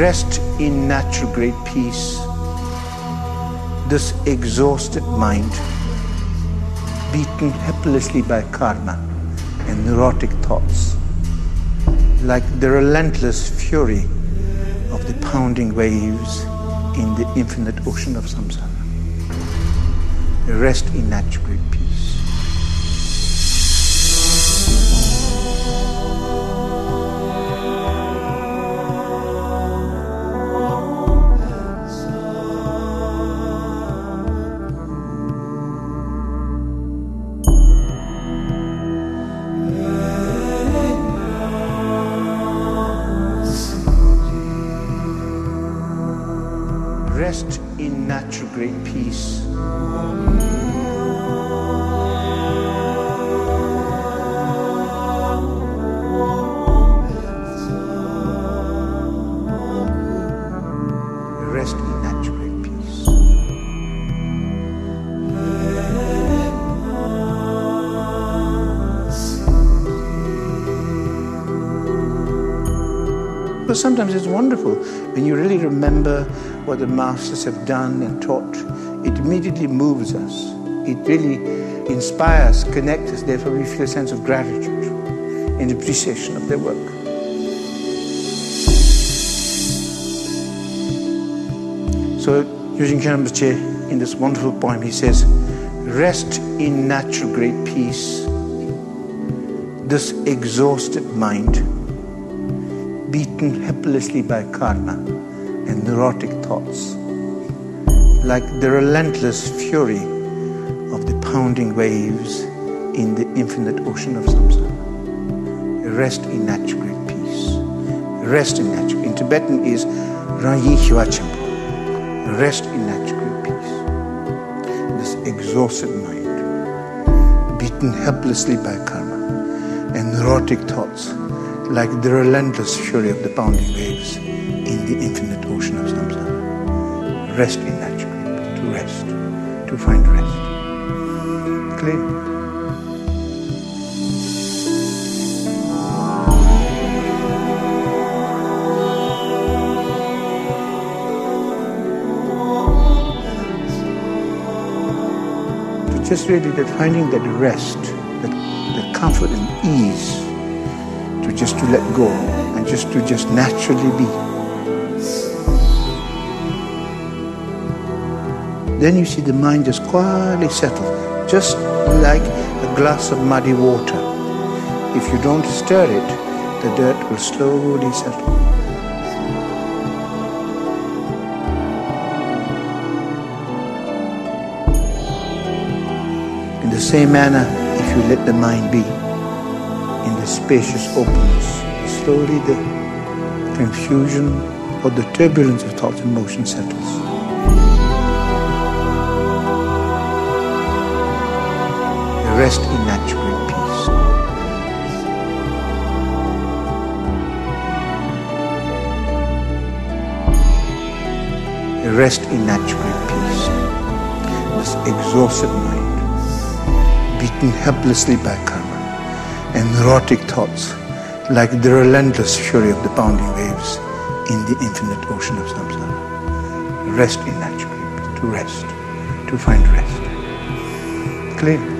Rest in natural great peace, this exhausted mind, beaten helplessly by karma and neurotic thoughts, like the relentless fury of the pounding waves in the infinite ocean of samsara. Rest in natural great peace. Rest in natural great peace. Rest in natural great peace. But sometimes it's wonderful when you really remember what the masters have done and taught. It immediately moves us. It really inspires, connects us. Therefore, we feel a sense of gratitude and appreciation of their work. So, Yujing Rinpoche, in this wonderful poem, he says, "Rest in natural great peace, this exhausted mind, beaten helplessly by karma and neurotic thoughts, like the relentless fury of the pounding waves in the infinite ocean of samsara. Rest in natural great peace. Rest in natural. In Tibetan is Ranyi Hiwachimpo. Rest in natural great peace. This exhausted mind, beaten helplessly by karma and neurotic thoughts, like the relentless fury of the pounding waves in the infinite ocean of samsara. Rest in natural great peace. To rest, to find rest. Clear? Just really that finding that rest, that comfort and ease, to let go and to naturally be. Then you see the mind just quietly settle, just like a glass of muddy water. If you don't stir it, the dirt will slowly settle. In the same manner, if you let the mind be in the spacious openness, slowly the confusion or the turbulence of thought and motion settles. Rest in natural great peace. Rest in natural great peace. This exhausted mind, beaten helplessly by karma and neurotic thoughts, like the relentless fury of the pounding waves in the infinite ocean of samsara. Rest in natural great peace. To rest, to find rest. Clear?